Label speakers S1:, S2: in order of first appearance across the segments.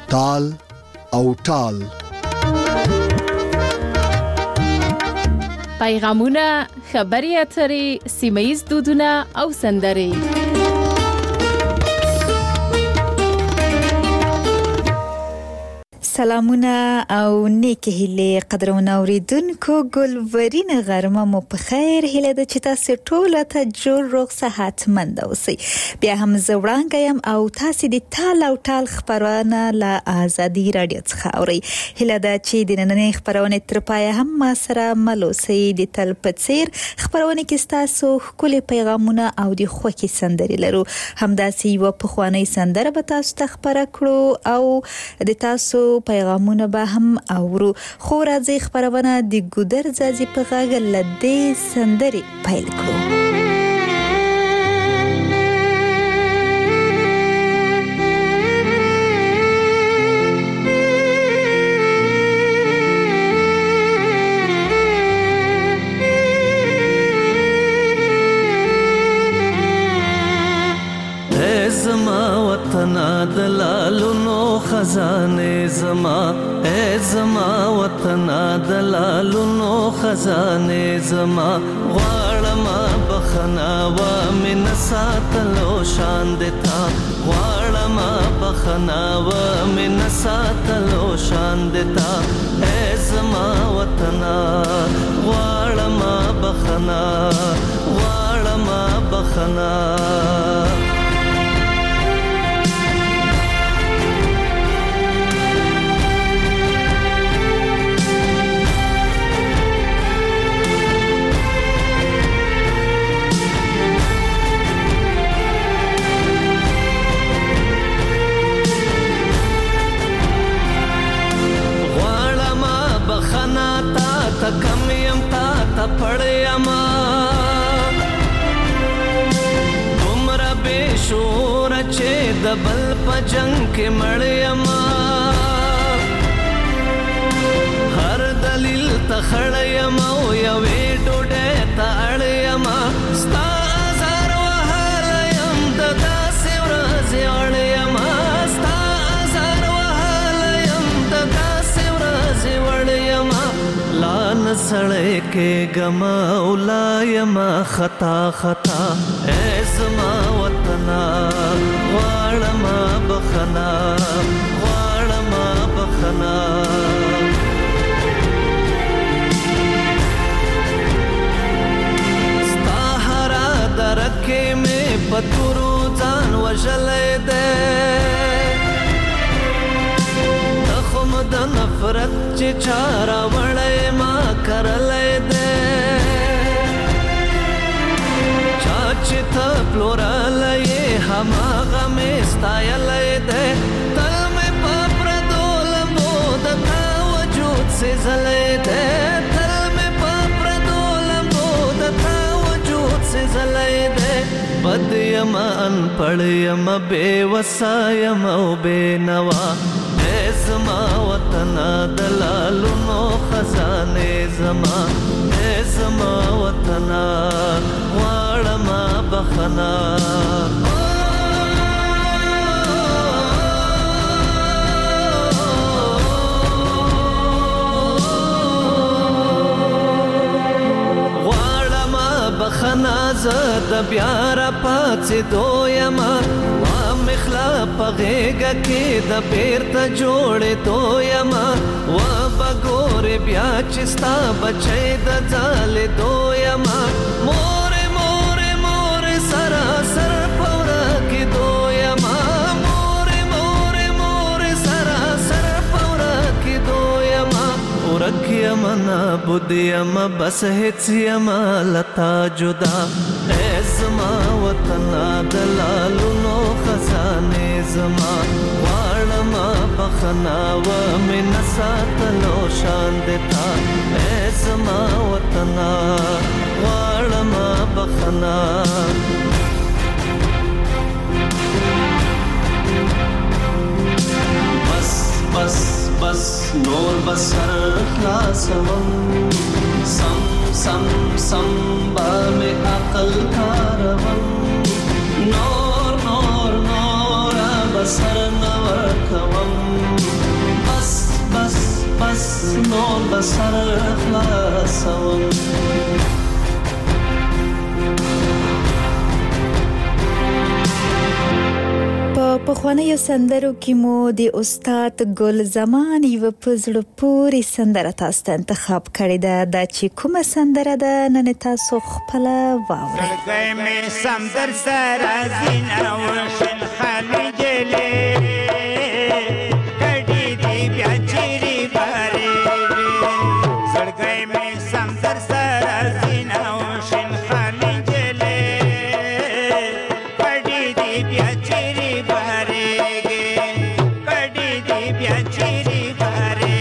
S1: تال او ټال.
S2: پیغامونه، خبري اترې، سیمه‌ییز دودونه او سندرې.
S3: سلامونه او نیکه هیله قدرونه اوریدونکو، ګلورین غرمه مو په خیر. هیله ده چې تاسو ټول ته جوړ روغ صحتمند اوسئ. بیا هم زه وړاندې یم او تاسو د تال او ټال خبرونه له آزادي رادیو څخه اورئ. هیله ده چې د نننۍ خبرونه تر پایه هم ما سره مل اوسئ. د تل په څیر خبرونه کې تاسو ښکلي پیغامونه او د خوښۍ سندرې لرو. همداسې یو پخوانی سندره به تاسو ته خبره کړو او د تاسو پیغامونه به هم اورو. خو راځي خبرونه د ګودر ځاځي په غږ لدې سندري پیل کړو.
S4: زما وطن دلالونو خزانه زما، اے زما وطن دلالونو خزانه زما، غواړم بخنا و من ساتلو شان دتا، غواړم بخنا و من ساتلو شان دتا، اے زما وطن غواړم بخنا، غواړم بخنا. کم یم تا پړیما عمر به شور چې د بل په جنگ کې مړیما، هر دلیل ته خړیما او یوې ډوډۍ ته اړیما، ستا هزار وهل یم د داسې ورځې اړیما، ستا هزار وهل یم د داسې ورځې وړیما، لان سړی کې غما اولا یما خطا خطا، اے زما وطن غواړم بخنا، غواړم بخنا. ستا هرا درکې مې پتورو ځان وژلې ده، تخم د نفرت چې چارا وړې ما کرلې ده، چاچ ته پلورلې هماغه مې ستایلې ده، تل مې په پردول مود تا وجود سېزلې ده، تل مې په پردول مود تا وجود سېزلې ده، بد یم انپړ یم بے وسا یم او بے نوا، زما وطن دلالونو خزانه زما، اے زما وطن غواړم بخنا. غواړم بخنا زه د بیا را پاتېدو یمه، مخلا پغېږه کې د بیرته جوړېدو یمه، و بګورې بیا چې ستا بچی د ځالېدو یمه، مورې مورې مورې سراسر په ورکېدو یمه، مورې مورې مورې سراسر په ورکېدو یمه، ورک یمه نابود یمه بس هېڅ یمه لتا جدا، اے زما وطن دلالونو خزانه زما، غواړم بخنا و من ساتلو شان دتا، اے زما وطن غواړم بخنا. بس بس بس نور بسر خلاصوم، سم سم سم با میں عقل کاروم، نور نور نور بسر نور کوم، نو لسر خلاصون
S3: په خوانیو سندرو کې مو د استاد ګل زمان یو پزړه پوری سندره تاسو ته انتخاب کړې ده دا چې کومه سندره ده نن تاسو خپل واورئ
S5: زړګی مې سمندر سره زینه وشن خالي جلې کډې دې بیا چیرې بارې زړګی مې سمندر سره زینه وشن خالي جلې کډې دې بیا چیرې بارې کډې دې بیا چیرې بارې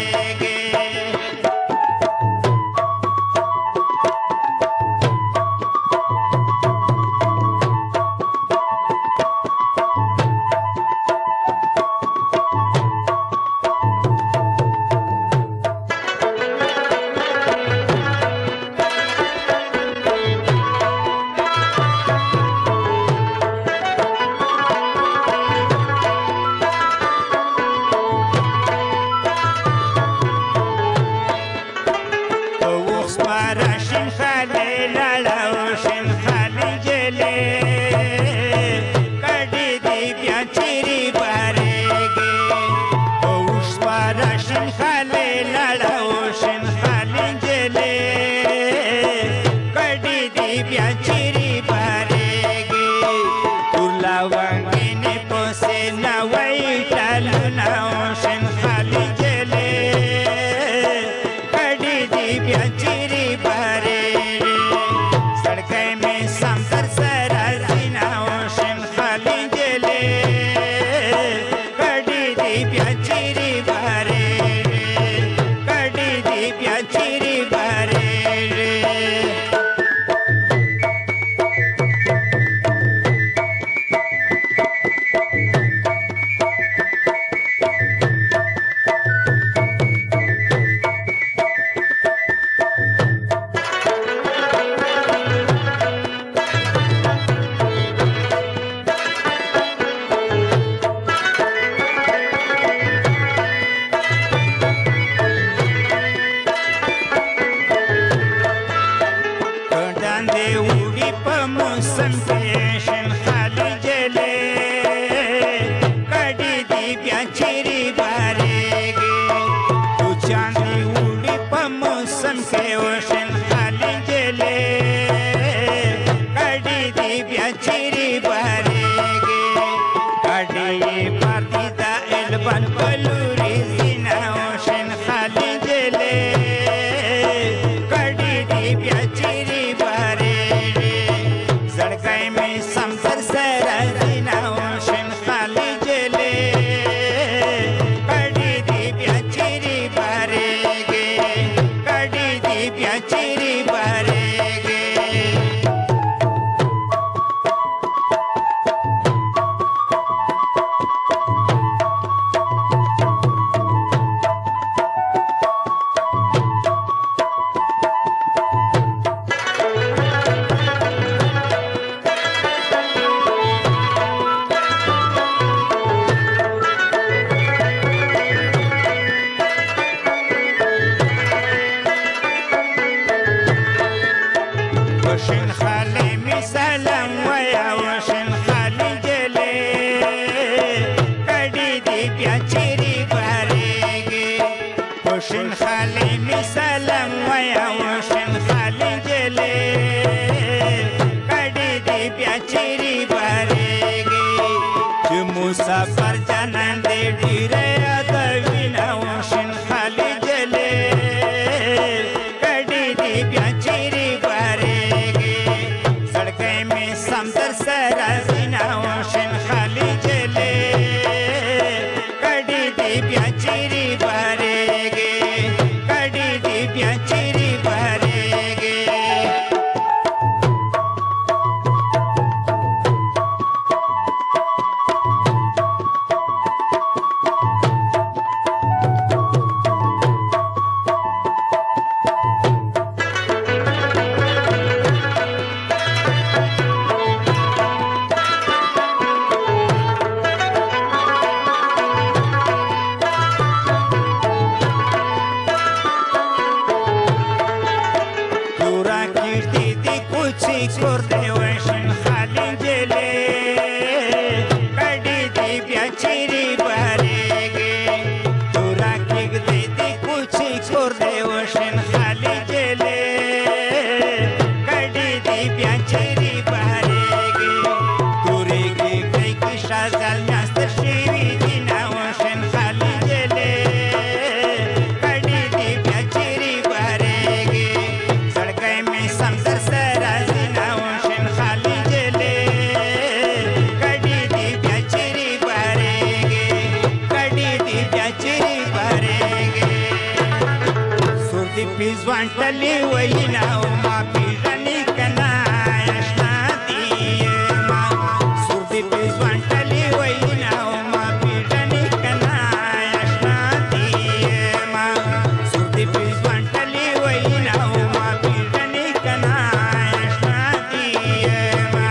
S5: غزل میاست شیوی دینا وشن خالی جلے کڑی دی بیا چیری بارېږي زړګی مې سمندر سره زینا وشن خالی جلے کڑی دی بیا چیری بارېږي کڑی دی بیا چیری بارېږي سور دی پیزوان ټلې وینا ما پیژنې کنا آشنا دی ما سور دی پیزوان ټلې وینا ما پیژنې کنا آشنا دی ما سور دی پیزوان ټلې وینا ما پیژنې کنا آشنا دی ما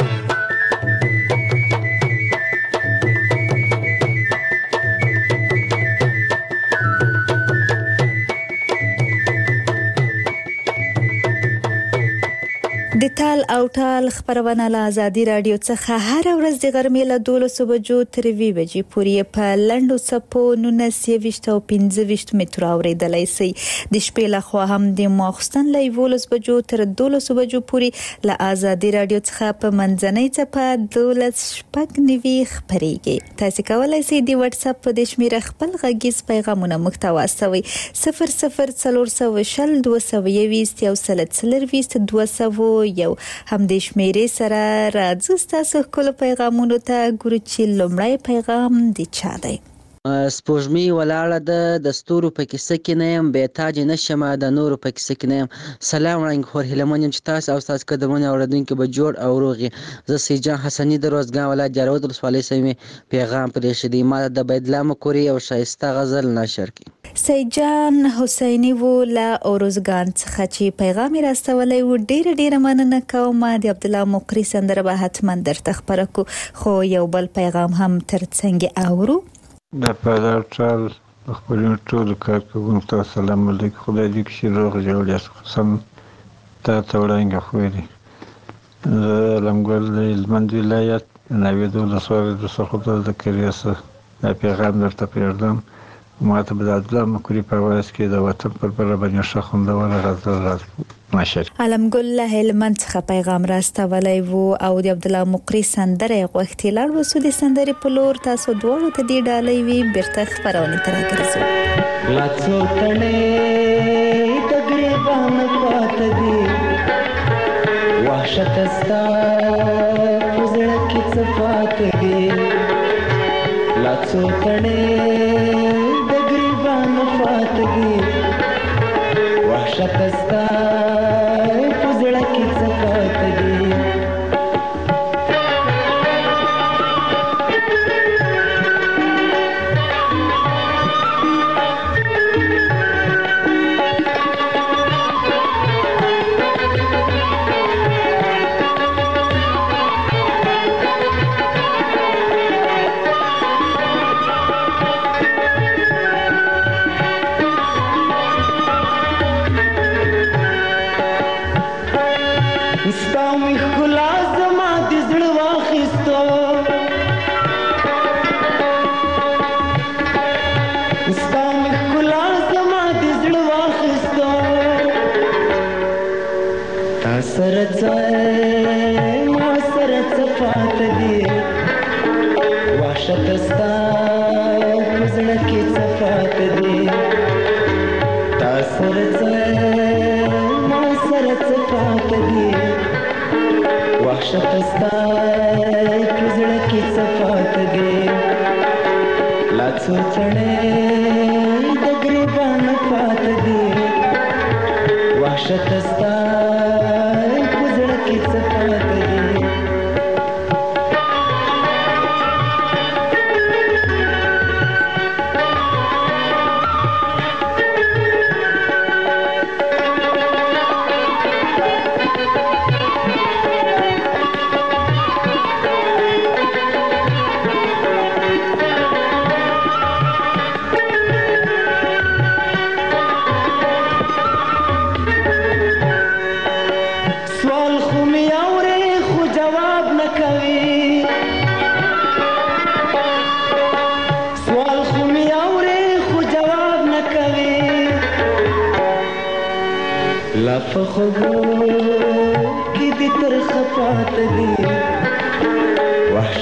S3: د تال او ټال خبرونه له ازادي رادیو څخه هر ورځ د غرمې له 12 بجو تر 2 بجې پورې په لنډو څپو 19 او 15 متر اوریدلای شي د شپې له خوا هم د ماخستن له 12 بجو تر 12 بجو پورې له ازادي رادیو څخه په منځنۍ څپه 12 خبريږي تاسو کولای شئ د واتس اپ په د شمیره خپل غږیز پیغامونه محتوا سوي 0040 220 او 220 یو هم د شمیرې سره راځي تاسو خپل پیغامونو ته ګورو چې لومړی پیغام دی چا دی
S6: سپوږمۍ ولاړه ده د ستورو په کیسه کې نه یم بې تاج نشمه د نورو په کیسه کې نه یم سلام وړاندې خور هیلمن یم چې تاسو او تاسو قدمونه اوریدونکي به جوړ او روغ وي زه سیجان حسني د روزګان ولایت جاروت ولسوالۍ سیمې پیغام پرېښی ما د بیدلا مکوري او شایسته غزل نشر کړي
S3: سیجان حسینی و له اورزګان څخه چې پیغام راستولی و ډیره مننه کوم د عبد الله مقری سندره به حتما درته خبره کو خو یو بل پیغام هم ترڅنګ اورو
S7: د پدر ټال خپلون ټول کارکوونکو ته سلام علیکم خدای دې چې روغ جوړ یاست قسم تا وړاندې خو دې لمګل هلمند ولایت نوې ولسوالۍ د سقوط د کریاسه پیغام درته پیغام ما ته د عبد الله مکری په واسه کې د وطن پر باندې شخوندونه غزل نشر
S3: علمګل له هلمند څخه پیغام راستولی و او د عبد الله مقری سندره غوښتي لاړ وسو د سندرې په لور تاسو دواړو ته دی ډالۍ وی بیرته خبرونه تر راګرځو
S4: لاتو تړې د ګریبان پات دی وحشت استا پزړه کې صفات دی لاتو تړې د ګریبان پات دی وحشت استا پزړه کې صفات دی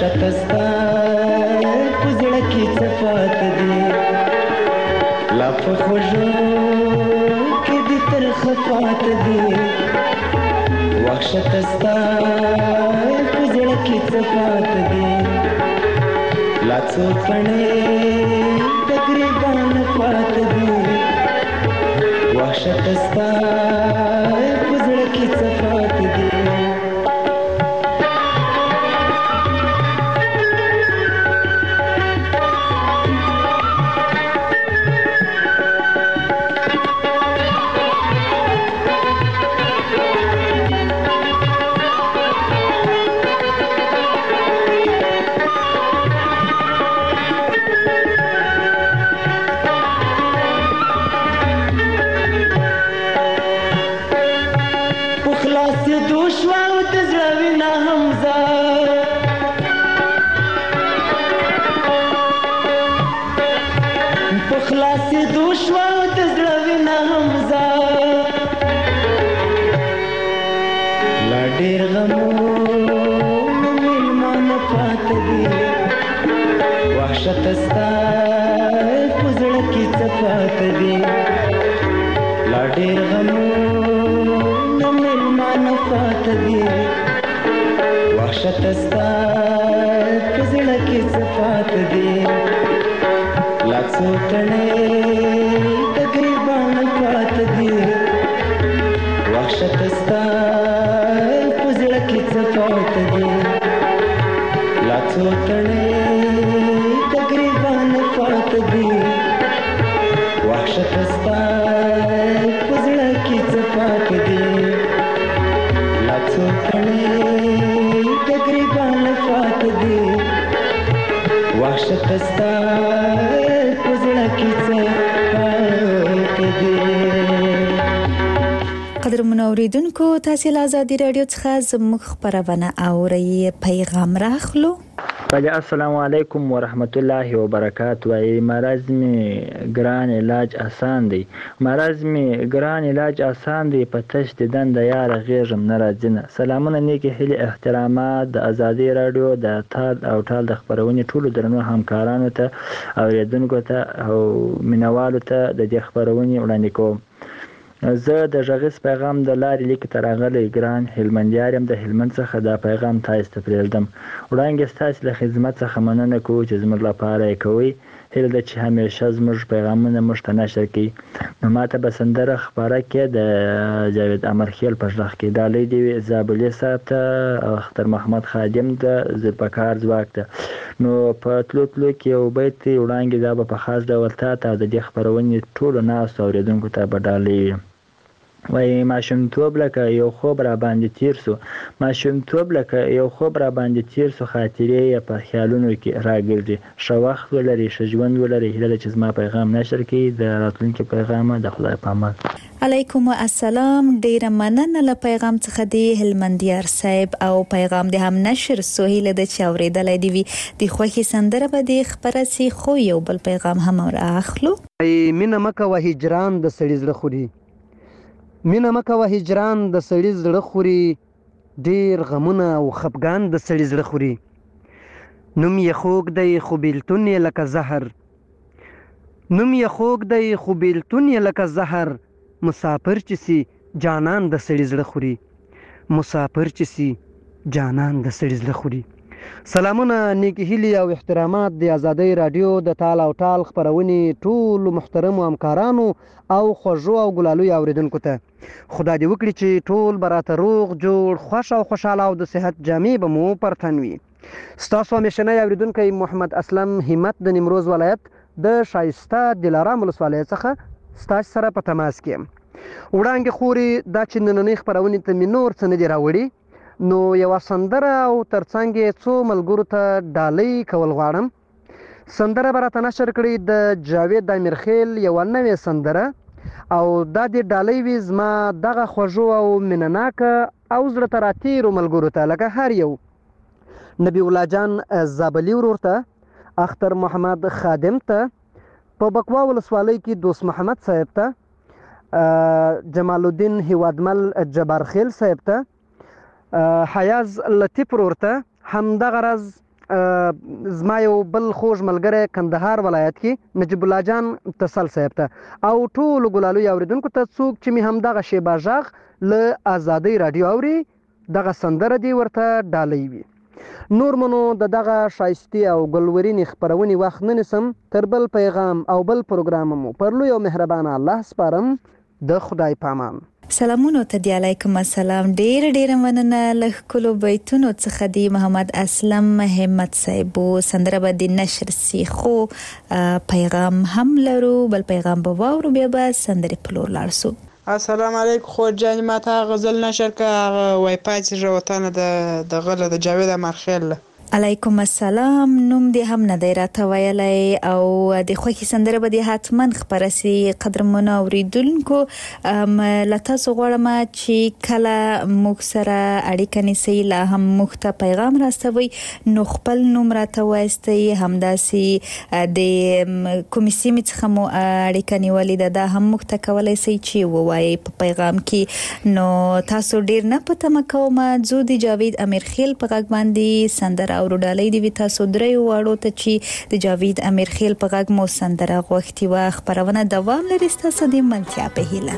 S8: وحشت ستا په زړه کې څه پاته دي لا په خوږو کې دې ترخه پاته دي وحشت ستا په زړه کې څه پاته دي لا څو کڼې د ګریوان پاته دي وحشت ستا په زړه کې څه پاته دي وحشت ستا په زړه کې څه پاته دي لا ډېر غمونه مېلمانه پاته دي وحشت ستا په زړه کې څه پاته دي لا څو کڼې د ګریوان پاته دي وحشت ستا په زړه کې څه پاته دي لا څو کڼې وحشت ستا په زړه کې څه پاته دي لا څو کڼې د ګریوان پاته دي وحشت ستا په زړه کې څه پاته دي.
S3: قدرمنو اوریدونکو تاسو له ازادي رادیو څخه زموږ خبرونه اورئ پیغام راخلو.
S9: بله السلام علیکم ورحمت الله وبرکاته. وای مرض می ګران علاج آسان دی مرض می ګران علاج آسان دی په تش دیدن د یار غیږم نه راځي نه. سلامونه نیکې هیلې احترامات د ازادي رادیو د تال او ټال د خبرونې ټولو درنو همکارانو ته اوریدونکو ته او مینوالو ته د دې خبرونې وړاندې کوم. زه د غږیز پیغام د لارې لیک ته راغلی ګران هلمندیار یم د هلمند څخه دا پیغام تاسو ته پرېږدم. وړاندې ستاسو له خدمت څخه مننه کوو چې زموږ لپاره یې کوئ. هیله ده چې همیشه زموږ پیغامونه موږ ته نشر کړي. نو ماته به سندره خپاره کې د جاوید امرخیل په غږ کې ډالۍ دی زابلي صاحب ته او اختر محمد خادم د زلپکار ځواک ته. نو په تلو کې یو بیت وړاندې دا به په خاص ډول تاته د دې خبرونې ټولو ناستو اوریدونکو ته به ډالۍ وي. وای ماشومتوب لکه یو خوب را باندې تیر سو ماشومتوب لکه یو خوب را باندې تیر سو خاطرې یې په خیالونو کې راګرځي. ښه وخت ولري ښه ژوند ولري. هیله ده چې زما پیغام نشر کړي. د راتلونکي پیغام د خدای په امان.
S3: علیکم السلام. ډیره مننه له پیغام څخه دی هلمندیار صاحب او پیغام د هم نشر سو. هیله ده چې اوریدلای دی وي د خوښي سندره به د خبره سي خو یو بل پیغام هم راخلو.
S10: مینه مکه و هجران د سړي زړه خوري مینه مکه و هجران د سړي زړه خوري ډیر غمونه او خفګان د سړي زړه خوري. نوم یې خوږ دی خو بیلتون یې لکه زهر نوم یې خوږ دی خو بیلتون یې لکه زهر مسافر چې سي جانان د سړي زړه خوري مسافر چې سي جانان د سړي زړه خوري. سلامونه نیکی هیلې او احترامات د ازادۍ رادیو د تال او ټال خبرونې ټولو محترمو همکارانو او خوږو او ګلالویو اوریدونکو ته. خدای دې وکړي چې ټول به راته روغ جوړ خوښ او خوشحاله او د صحت جامې به مو پر تن وي. ستاسو همیشنی اوریدونکی محمد اسلم همت د نیمروز ولایت د شایسته دلارام ولسوالۍ څخه ستاسو سره په تماس کې یم. وړاندې خورې دا چې نننۍ خبرونې ته مې نور څه نه دي راوړي نو یوه سندره او ترڅنګ یې څو ملګرو ته ډالۍ کول غواړم. سندره به راته نشر کړي د جاوید امیرخیل یوه نوې سندره او دا د ډالۍ وي زما دغه خوږو او مینهناکه او زړه ته راتېرو ملګرو ته لکه هر یو نبی الله جان زابلي ورور ته اختر محمد خادم ته په بکوا ولسوالۍ کې دوست محمد صاحب ته جمال الدین هیوادمل جبار خیل صاحب ته حیاز لطیف ورور ته همدغه راز زما یو بل خوږ ملګری کندهار ولایت کې نجیب الله جان تسل صاحب ته او ټولو ګلالو اوریدونکو ته څوک چې مې همدغه شیبه غږ له ازادۍ راډیو اوري دغه سندره دې ورته ډالۍ وي. نور منو دغه شایستې او ګلورینې خپرونې وخت نه نیسم، تر بل پیغام او بل پروګرام مو پر لوی او مهربانه الله سپارم. د خدای پامان.
S3: سلامونو ته دی، علیکم السلام. ډیر مننه. له ښکلو بیتونو څخه دی محمد اسلم همت صاحب سندره به د نشر سی، خو پیغام هم لرو، بل پیغام به واورو، بیا به سندرې په لور لاړ سو.
S11: السلام علیکم. خو جان ماته غزل نشر کا وای پاتې روتانه د غله د جاوید امرخیل.
S3: علیکم السلام. نوم دې هم نه دی راته ویلی او د خوښي سندره به دې حتما خپره سي. قدرمنو اورېدونکو له تاسو غواړم چې کله موږ سره اړیکه نیسئ، لا هم موږ ته پیغام راستوئ، نو خپل نوم راته وایستئ، همداسې د کومې سیمې څخه مو اړیکه نیولې ده دا هم موږ ته کولی سئ چې ووایئ په پیغام کې. نو تاسو ډیر نه په تمه کوم، ځو د جاوید امیرخیل په غږ باندې سندره او ډالۍ دی تاسو درې واړو ته چې د جاوید امیرخیل په غږ مو سندره غوښتي وه. خپرونه دوام لري ستاسو د ملتیا په هیله.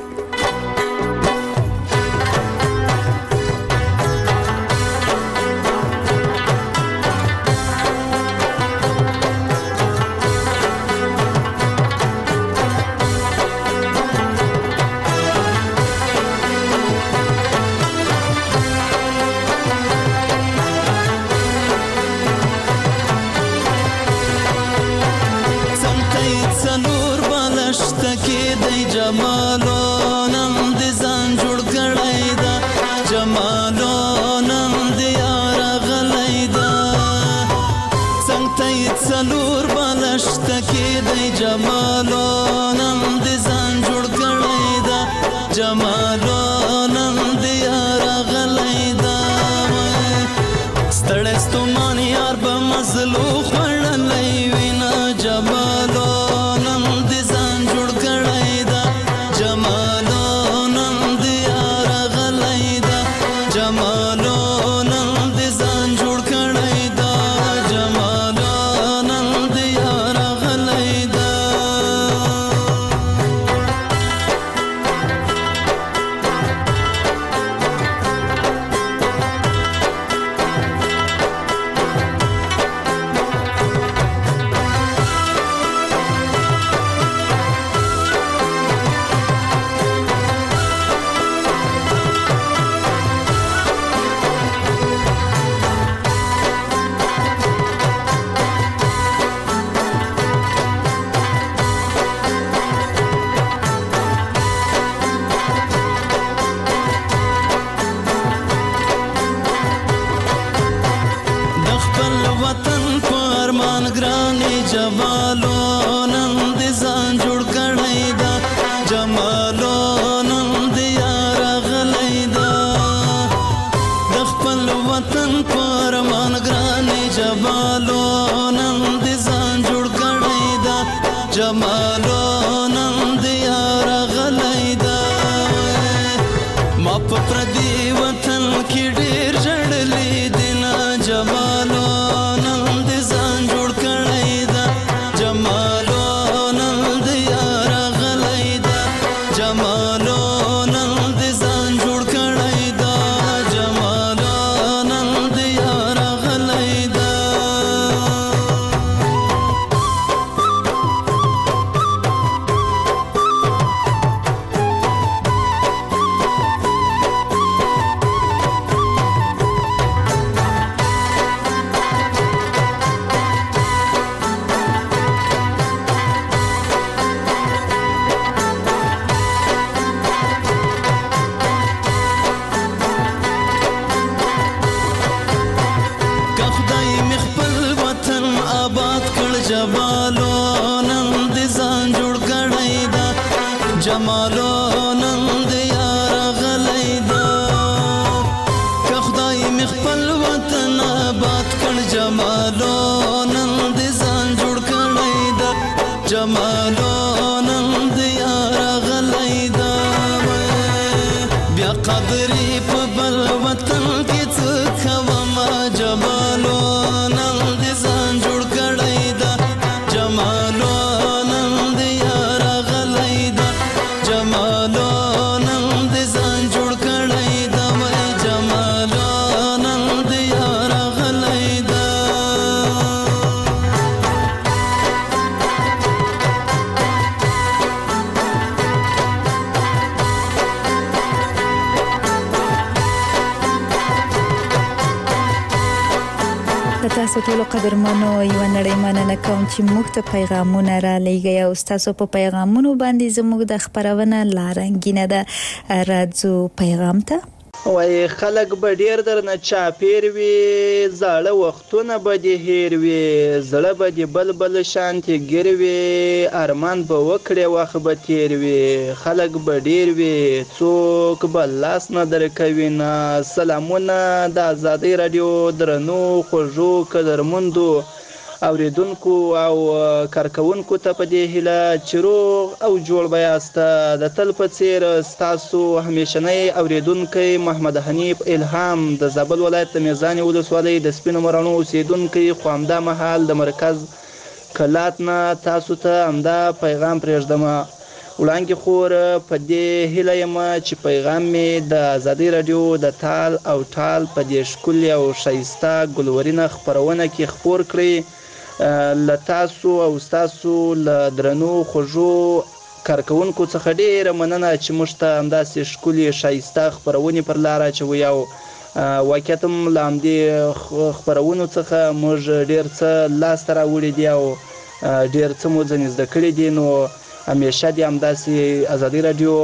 S4: قدرې په بل وطن کې څه کومه جمالو نن
S3: تاسو ټول قدرمنو یو نړۍ مننه کوم چې موږ ته پیغامونه را لېږئ او تاسو په پیغامونو باندې زموږ د خبرونه لارنګینه ده راځو پیغام ته
S12: وای خلک به ډیر درنه چاپیر وي زاړه وختونه به دې هیر وي زړه به دې بلبل شانتې ګیر وي ارمان به وکړې وخت به تیر وي خلک به ډیر وي څوک به لاس نه درکوي نه سلامونه د ازادۍ راډیو درنو خوږو قدرمندو اوریدونکو او کارکونکو ته په دې هیله چې روغ او جوړ به یاست د تل په څیر ستاسو همیشنی اوریدونکی محمد حنیف الهام د زابل ولایت د میزانې ولسوالۍ د سپینو مراڼو اوسیدونکی خو همدا مهال د مرکز کلات نه تاسو ته همدا پیغام پرېږدم وړاندې خور په دې هیله یم چې پیغام مې د ازادۍ راډیو د تال او ټال په دې ښکلي او ښایسته ګلورینه خپرونه کې خپور کړئ له تاسو او ستاسو له درنو خوږو کارکونکو څخه ډیره مننه چې موږ ته همداسې ښکلي ښایسته خپرونې پر لار اچوئ او واقعیت هم له همدې خپرونو څخه موږ ډیر څه لاسته راوړي دي او ډیر څه مو ځنې زده کړي دي نو همیشه دې همداسې ازادۍ راډیو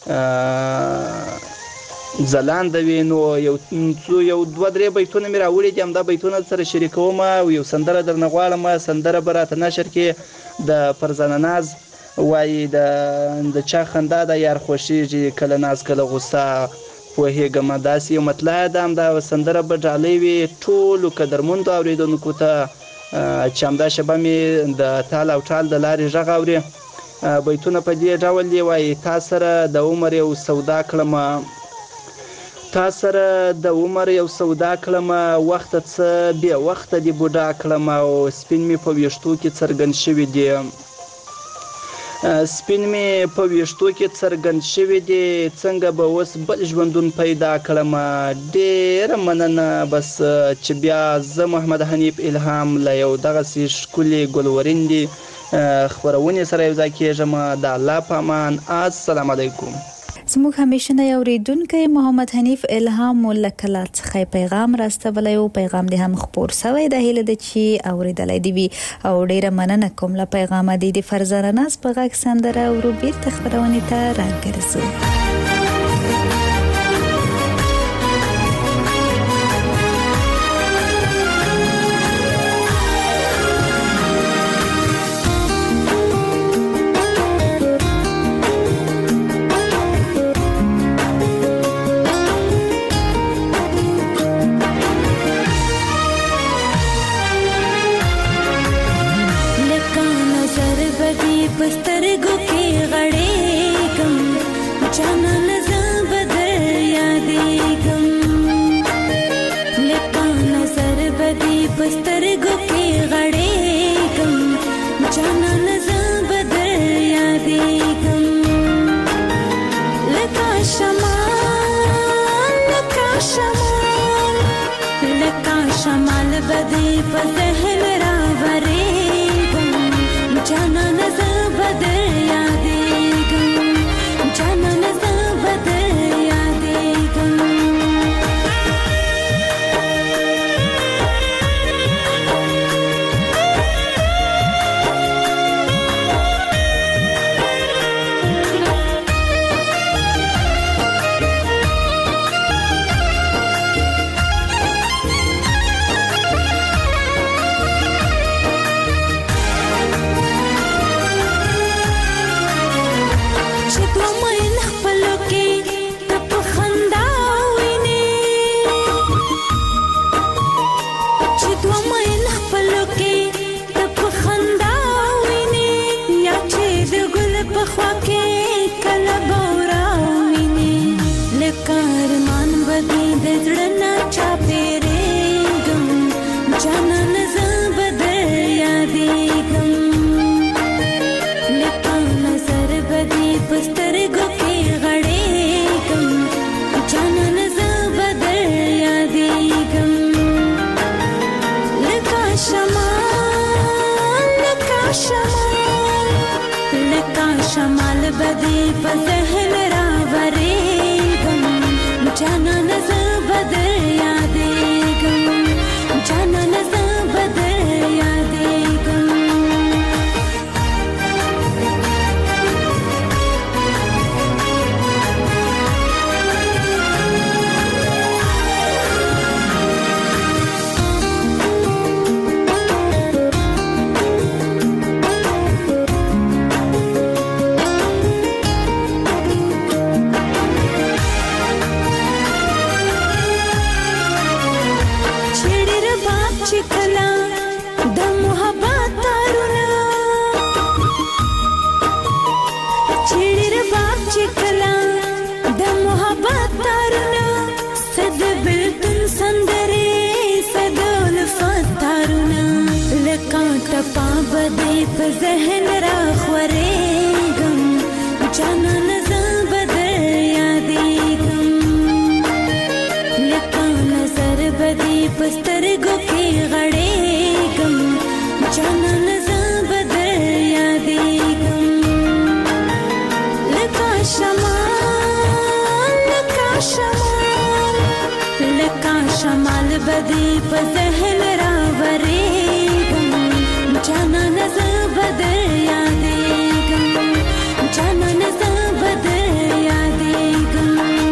S12: ځلانده وي نو یو دوه درې بیتونه مې راوړي دي همدا بیتونه سره شریکوم او یو سندره درنه غواړم سندره به راته نشر کې د فرزانه ناز وایي د چا خندا د یار خوښیږي کله ناز کله غوسه پوهېږم داسې یو مطلع ده همدا سندره به ډالۍ وي ټولو قدرمندو اورېدونکو ته چې همدا شبه مې د تال او ټال د لارې غږ اوري بیتونه په دې ډول دی وایي تا سره د عمر یو سودا کړم تا سره د عمر یو سودا کړم وخت څه بې وخته دې بوډا کړم او سپین مې په ویښتو کې څرګند شوي دي سپین مې په ویښتو کې څرګند شوي دي څنګه به اوس بل ژوندون پیدا کړم ډېره مننه بس چې بیا زه محمد حنیف الهام له یو دغسې ښکلي ګلورین خپرونې سره یو ځای کېږم د الله په امان السلام علیکم
S3: زموږ همیشنی اوریدونکی محمد حنیف الهام له کلات څخه پیغام راستولی او پیغام دې هم خپور سوی د هیله ده چې اوریدلی دې وي او ډیره مننه کوم له پیغامه دې د فرزانه ناز په غږ سندره ورو بیرته خپرونې ته راګرځو
S13: جانا نظر بدر یادېږم جانا نظر بدر شپه بدې په ذهن راخورېږم جانانه زه به در یادېږم لکه نظر بدې په سترګو کې غړېږم جانانه زه به در یادېږم لکه شمال بدې په ذهن راورېږم جانانه زه به در یادېږم جانانه زه به در یادېږم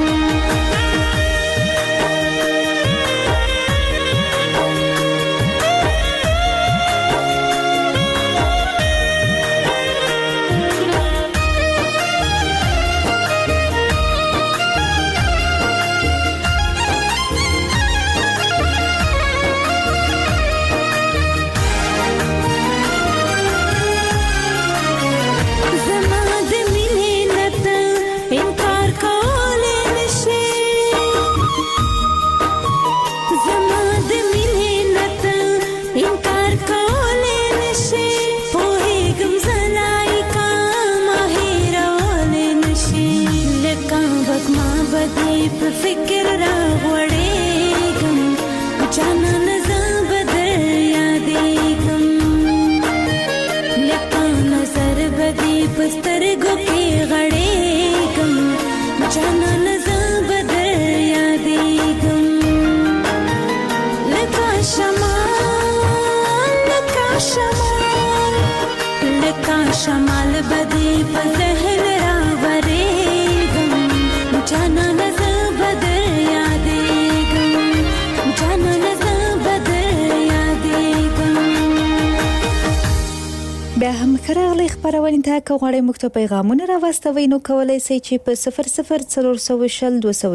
S13: فکر راغوړېږم جانانه زه به در یادېږم لکه نظر بدې په سترګو کې غړېږم جانانه زه به در یادېږم لکه شمال بدې په ذهن راورېږم جانانه زه به در یادېږم جانانه زه به در یادېږم.
S3: بیا هم ښه راغلی خپرونې ته که غواړئ موږ ته پیغامونه راواستوئ نو کولی شئ چې په 004020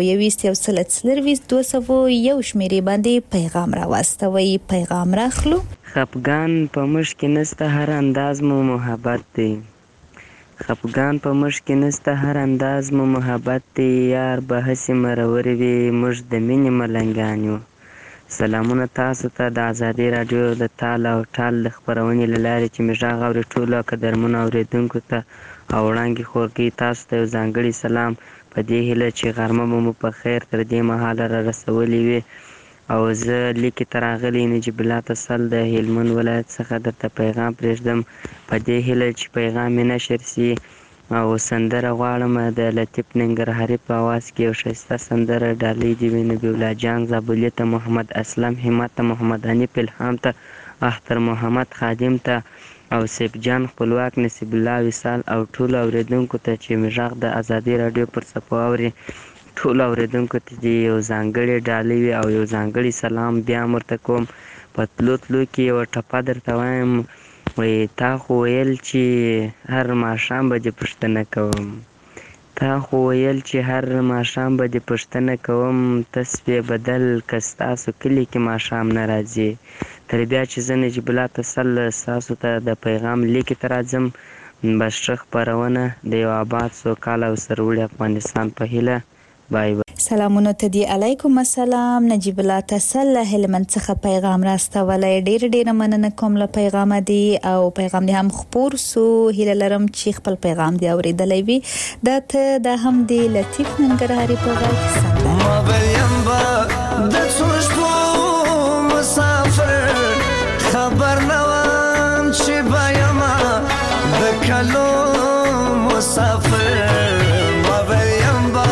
S3: 220 شمېرې باندې پیغام راواستوئ. پیغام راخلو.
S14: خفګان په موږ کې نسته هر انداز مو محبت دی خفګان په موږ کې نسته هر انداز مو محبت دی یار به هسې مرور وي موږ د مینې ملنګان یو. سلامونه تاسو ته د ازادي راډیو د تال او ټال د خپرونې له لارې چې مې غږ اوري ټولو قدرمنو اورېدونکو ته او وړاندې خورګۍ تاسو ته یو ځانګړی سلام په دې هیله چې غرمه به مو په خیر تر دې مهاله را رسولې وي او زه لیکې ته راغلی نجیب الله تسل د هلمند ولایت څخه درته پیغام پرېږدم په دې هیله چې پیغام مې نشر سي او سندره غواړم د لطیف ننګرهاري په اواز کې یو ښایسته سندره ډالۍ دې وي نبي الله جان زابلي ته محمد اسلم همت ته محمد حنیف الهام ته اختر محمد خادم ته او سیف جان خپلواک نصیب الله وصال او ټولو اورېدونکو ته چې مې غږ د ازادي راډیو پر څپو اوري ټولو اورېدونکو ته دې یو ځانګړې ډالۍ وي او یو ځانګړی سلام بیا هم ورته کوم. په تلو کې یوه ټپه درته وایم وایي تا خو ویل چې هر ماښام به دې پوښتنه کوم تا خو ویل چې هر ماښام به دې پوښتنه کوم ته سپې بدل که ستاسو کلي کې ماښام نه راځي. تر بیا چې زه نجیب الله تسل ستاسو ته د پیغام لیکې ته راځم بس ښه خپرونه د یو آباد سوکاله او سرلوړي افغانستان په هیله. بای بای.
S3: سلامونه ته دی علیکم السلام نجیب الله تسل هلمند څخه پیغام راستولی ډېر مننه کوم له پیغام دی او پیغام دی هم خپور سو هیله لرم چې خپل پیغام دی اوریدلی وي دا ته دا هم دی لطیف ننګرهاري په غږ سندره
S4: ما بلیم با د څو شپو مسافر خبر نوام چې بایم د کلو مسافر ما بلیم با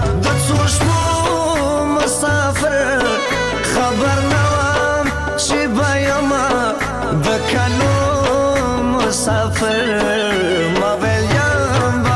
S4: خبر نوام چې بایم د کلو مسافر ما ویلیم با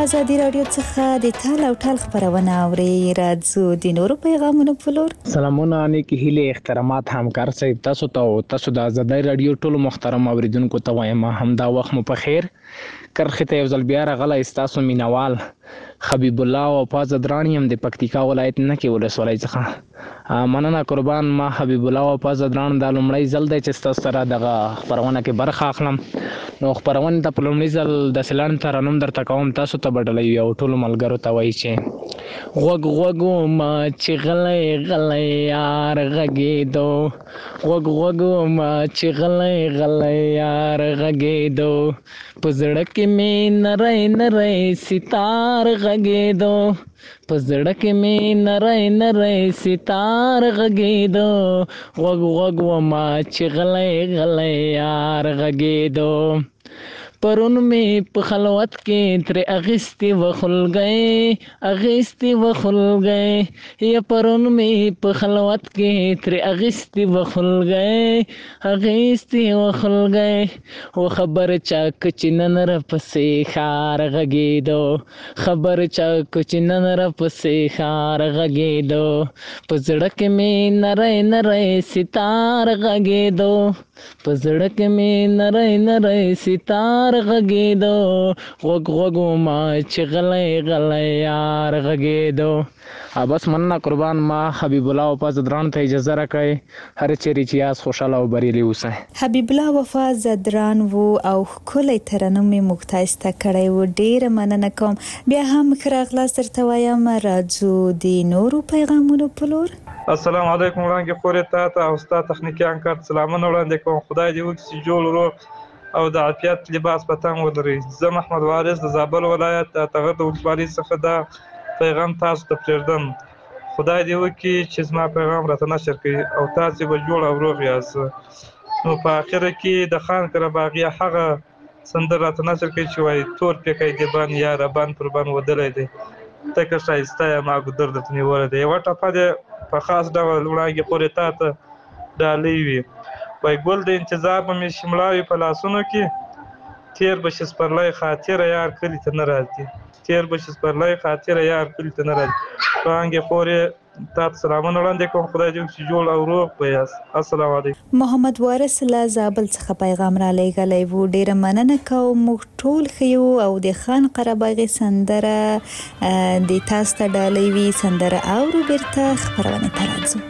S3: ازادي رادیو څخه د تال او ټال خبرونه اوري. راځو د نورو پیغامونو په لور.
S15: سلامونه نیکی هیله احترامات همکار صاحب تاسو ته د ازادي رادیو ټولو محترم اوریدونکو ته وایم همدا وخت مو په خیر. کرخه ته یو ځل بیا راغلی ستاسو مینوال حبیب الله او پاز درانی هم د پکتیکا ولایت نه کې ولسوالۍ څخه مننه قربان. ما حبیب الله او پاز دران د لومړی ځل دی چې تاسو سره دغه خبرونه کې برخه اخلم. نو خبرونه ته په لومړي ځل د سلان ترنم درته کوم تاسو ته بدلوي او ټول ملګرو ته وایي چې غوږ ما چې غلې یار غږېدو غوږ ما چې غلې یار غږېدو په زړه کې مې نری ستار غږېدو په زړه کې مې نری ستار غږېدو غوږ ما چې غلې یار غږېدو پرون مې په خلوت کې تر اغستی وخلګي یا پرون مې په خلوت کې تر اغستی وخلګي و خبر چا کچنن را پسې خار غږېدو خبر چا کچنن را پسې خار غږېدو په زړه کې مې نری ستار غږېدو په زړه کې مې نری ستار غږېدو غوږ ما چې غلې یار غږېدو. بس مننه قربان. ما حبیب الله او پاز دران ته اجازه راکړئ هر چیرې چې یاست خوشحاله او بریالي اوسئ.
S3: حبیب الله وفا زدران وو او ښکلی ترنم یې موږ ته ایسته کړی و. ډېره مننه کوم. بیا هم ښه راغلاست درته وایم. راځو د نورو پیغامونو په لور.
S16: السلام علیکم وړانګې خورې ته او ستا تخنیکي همکار سلامونه وړاندې کوم. خدای دې وکړي چې جوړ روغ او د عافیت لباس په تن ولري. زه محمد وارث د زابل ولایت د ټغر د ولسوالۍ څخه دا پیغام تاسو ته پرېږدم. خدای دې وکړي چې زما پیغام راته نشر کړي او تاسې به جوړ او روغ یاست. نو په اخره کې د خان قرهباغي هغه سندره راته نشر کړي چې وایي تور پیکی د بن یا ربان پر بن ودلی دی تکه ښایسته یم ما ګودر درته نیولی دی. یوه ټپه دې په خاص ډول وړانګې پورې تا ته ډالۍ وي. وای ګل د انتظار به مې شملاوي په لاسونو کې تیر به شي سپرلی خاطره یار کلي ته نه راځي تیر به شي سپرلی خاطره یار کلي ته نه راځي. وړانګې پورې تا ته سلامونه وړاندې کوم. خدای دې وکړي چې جوړ او روغ به یاست. السلام علیکم.
S3: محمد وارث له زابل څخه پیغام را لېږلی و. ډېره مننه کوم. موږ ټول ښه یو او د خان قرهباغي سندره د تاسو ته ډالۍ وي. سندره اورو بیرته خپرونې ته راځو.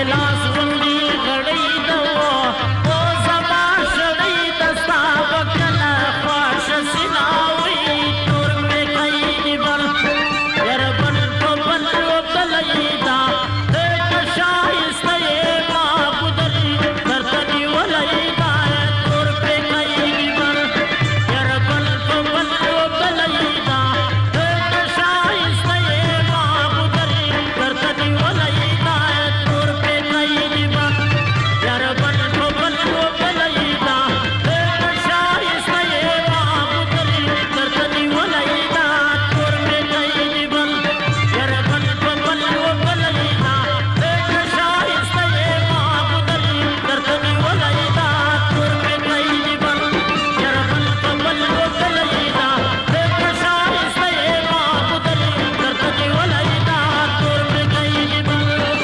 S4: لاس غوندې غړۍ د او زما شړۍ دستا بکله خواشه سیناوي تور مې کوي بل ير بل په بل وبلې دا ته شایسته یې ما ګدري درته نیولې دا تور مې کوي بل ير بل په بل وبلې دا ته شایسته یې ما ګدري درته نیولې دا تور مې کوي بل ير بل په بل وبلې دا ته شایسته یې ما ګدري درته نیولې دا تور مې کوي بل ير بل په بل وبلې دا ته شایسته یې ما ګدري درته نیولې دا تور مې کوي بل ير بل په بل وبلې دا ته شایسته یې ما ګدري درته نیولې دا تور مې کوي بل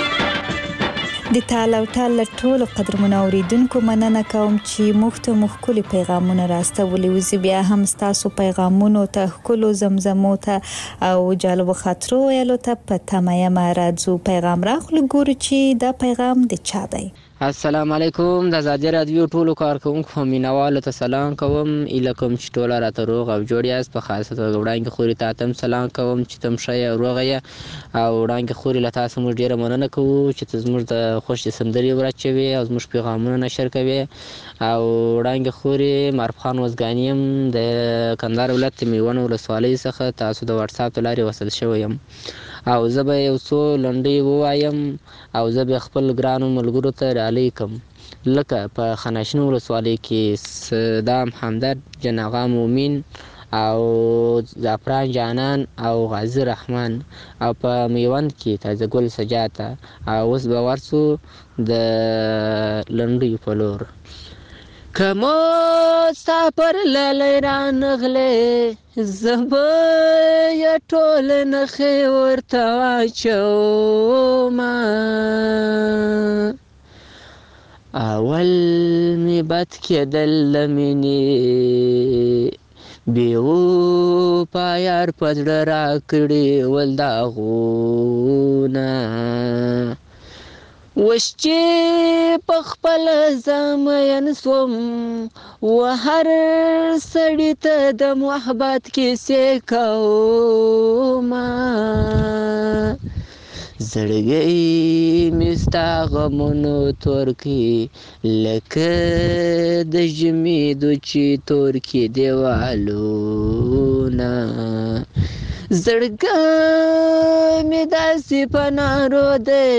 S3: د تال او تال ټولو قدرمنو اوریدونکو مننه کوم چې موږ ته ښکلي پیغامونه راستولي وو. زه بیا هم ستاسو پیغامونو ته ښکلو زمزمو ته او جالبو خاطرو ویلو ته په تمه یم. راځو پیغام راخلو ګورو چې دا پیغام د چا دی.
S6: السلام علیکم. د ازادي رادیو ټولو کارکونکو مینوالو ته سلام کوم. ایله کوم چې ټوله راته روغ او جوړ یاست. په خاصه توګه وړاندې خوري ته هم سلام کوم چې تم ښه یې او روغه یې. او وړاندې خوري له تاسو موږ ډېره مننه کوو چې ته زموږ د خوښې سندرې ورچوې او زموږ پیغامونه نشر کوې. او وړاندې خوري معرف خان وزګاني یم د کندهار ولایت میوند ولسوالۍ څخه تاسو د واتساپ له لارې وصل شوی یم. او زه به یو څو لنډۍ ووایم او زه به خپل ګرانو ملګرو ته ډالۍ کړم. لکه په خانشین ولسوالۍ کې صدام همدرد، جناغا مومین او زعفران جانان او غازي رحمان، او په میوند کې تازه ګل سجاته. او اوس به ورسو د لنډیو په لور. که مو ستا پر لالی رانغلی زه به یې ټول نښې ورته واچومه. اول مې بد کېدل له مینې بېوفا یار په زړه راکړي ول داغونه. اوس چې په خپله زه مین سوم و هر سړي ته د محبت کیسې کومه. زړګی مې ستا غمونو تور کړي لکه د ژمي دوچې تور کړي دیوالونه. زړګی مې داسې په نارو دی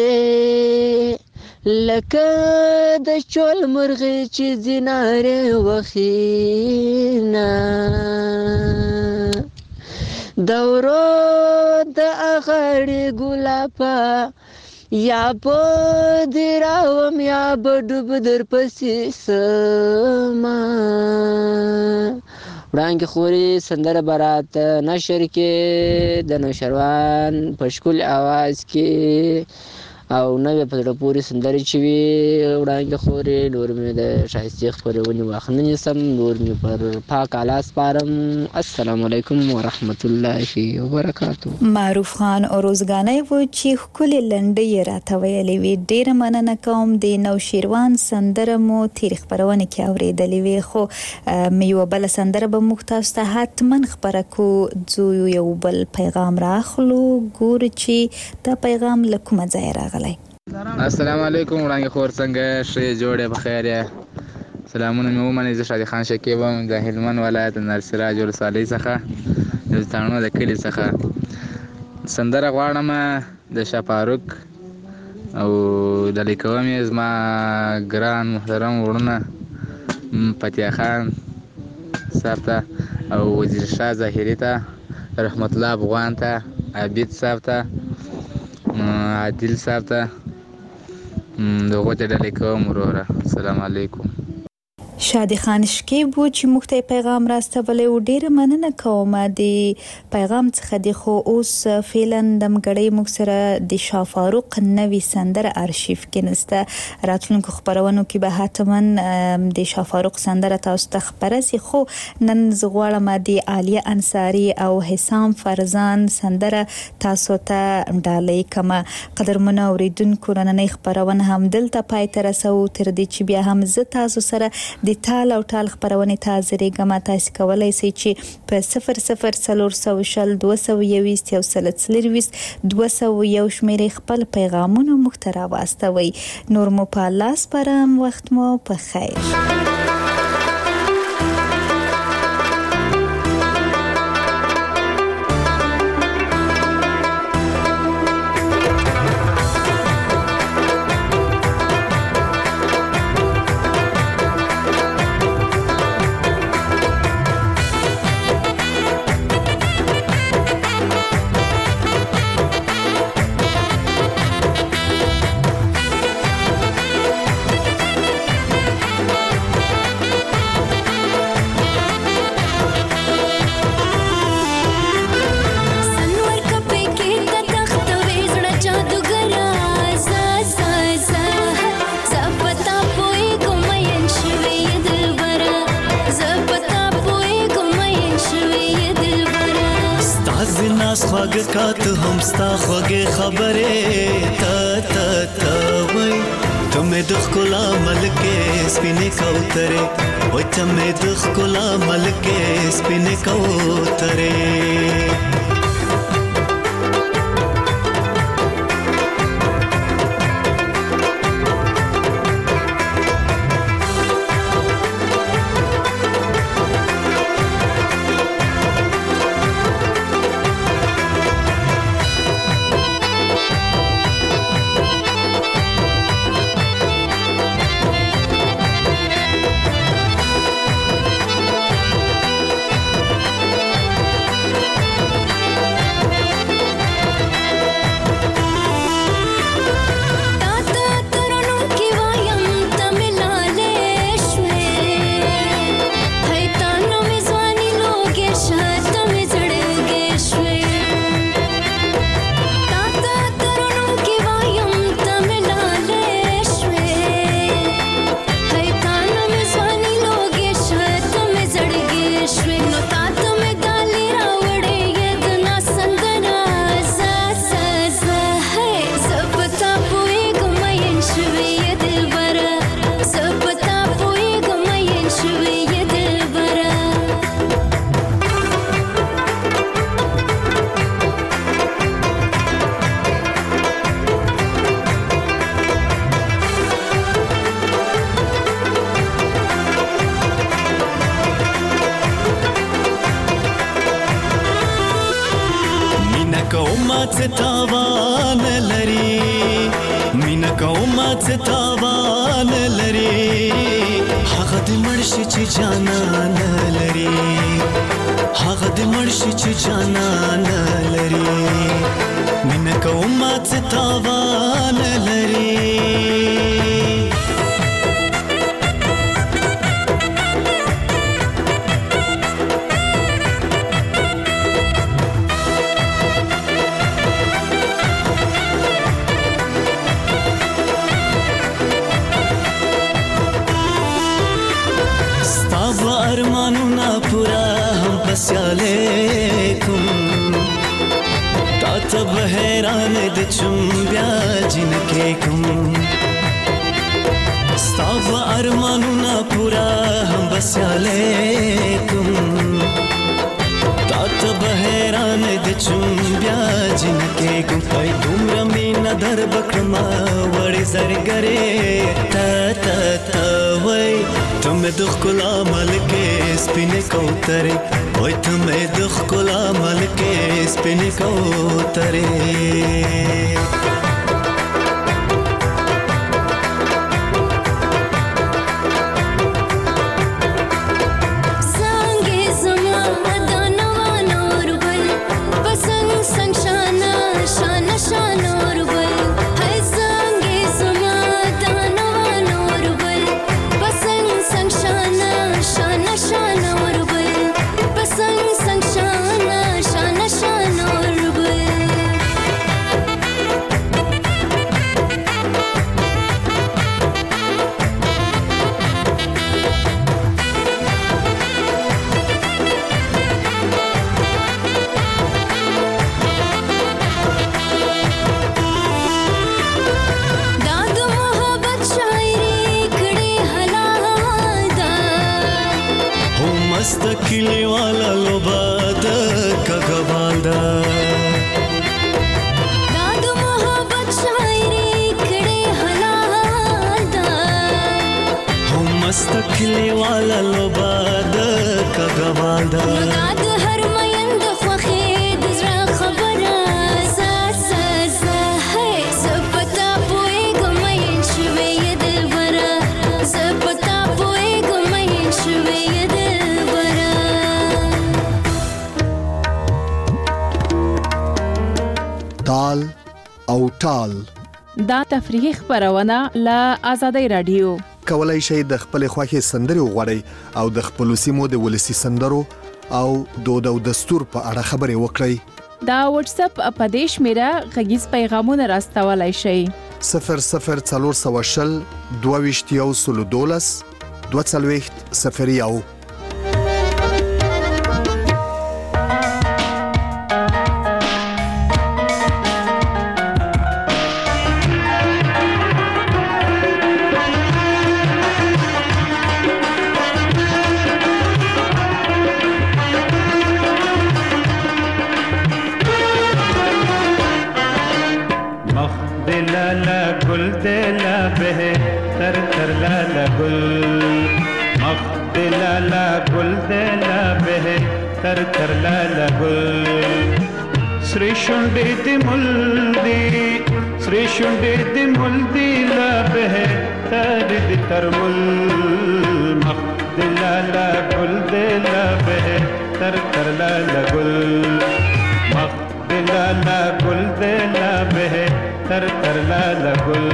S6: لکه د چول مرغې چې زینارې وخینه. د ورو د اغړې ګلابه یا به دې راوم یا به ډوب در پسې سمه. وړاندې خوري سندره به راته نشر کې د نوشروان په ښکلي اواز کې او نوې په زړه پورې سندرې چې وي وړاندې خوري. نور مې د ښایستې خپرونې وخت نه نیسم، نور مې پر پاک اعلی سپارم. السلام علیکم ورحمت الله وبرکاتو.
S3: معروف خان اوروزګانی و چې ښکلې لنډۍ یې راته ویلې وې. ډېره مننه کوم. د نوشیروان سندره مو تېرې خپرونې کې اورېدلې وې، خو یوه بله سندره به موږ تاسو ته حتما خپره کړو. ځو یو بل پیغام راخلو ګورو چې دا پیغام له کومه ځایه راغلی.
S17: السلام علیکم. وړاندې خور څنګه ښه جوړ یې بخیر یې؟ سلامونه مې ومنئ. زه شادي خان شکیب یم د هلمند ولایت نرسراج ولسوالۍ څخه د تاڼو د کلي څخه. سندره غواړم د شاه فاروق او ډالۍ کوم یې زما ګران محترم وروڼه فتح خان صاحب ته او وزیر شاه ظاهري ته، رحمت الله افغان ته، عابد صاحب ته، عادل صاحب ته، دغو ته ډالۍ کوم وروره. السلام علیکم.
S3: شادي خان شکیب و چې موږ ته پیغام راستولی و. ډیره مننه کوم د پیغام څخه. د خو اوس فعلا د مګړی موږ سره د شاه فاروق نوی سندره ارشیف کې نسته. راتلونکو خبرونو کې به حتما د شاه فاروق سندره تاسو ته خبره سي. خو نن زغواړم د عالیه انصاری او حسام فرزان سندره تاسو ته ډالۍ کما. قدرمنو اوریدونکو نن خبرونه هم دلته پای ته رسو. تر دې چې بیا هم زه تاسو سره د ټال او ټال خبرونه تاسو ریګه تاسو کولای شئ چې په 0040 220 201 شمیرې خپل پیغامونه محتوا واستوي. نور مو په لاس پرم. وخت مو په خیر.
S8: خواږه کات هم ستا خوږه خبره تا وای ته مې د ښکلا ملکه سپینې کوتره وای ته مې د ښکلا ملکه سپینې کوتره.
S13: Shana
S8: تکلی والا لوبا د کګوال دا
S13: د هر مېند خوخه د زړه خبره زپتا پوي ګمین شوي دلبره زپتا پوي ګمین شوي دلبره
S1: تال او ټال
S2: دا تفریحي خبرونه له آزادۍ رادیو
S1: کولای شئ د خپل خوښي سندري وغوړئ او د خپل سیمو د ولسی سندرو او دود او دستور په اړه خبرې وکړئ.
S2: دا واتس اپ په دې شمیره غږیز پیغامونه راستولای شئ
S1: 00420 22 22
S18: Sri Shundi di muldi la behe tari di tarmul Makhdila la gul de la behe tar la gul Makhdila la gul de la behe tar la gul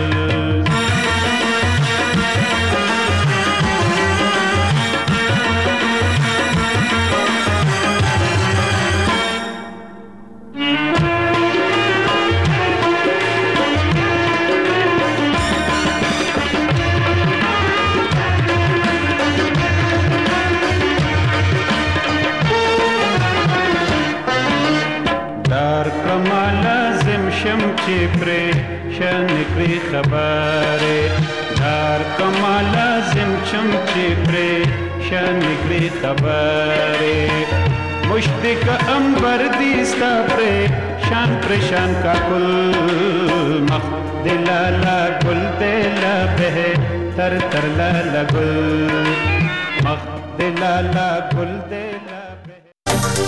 S18: پریشان کړی خبره دار کما لازم چم چې پریشان کړی خبره مشتق انبر دي ستا پریشان کا کل مخ دلالا گل دلا به تر لا گل مخ دلالا گل دلا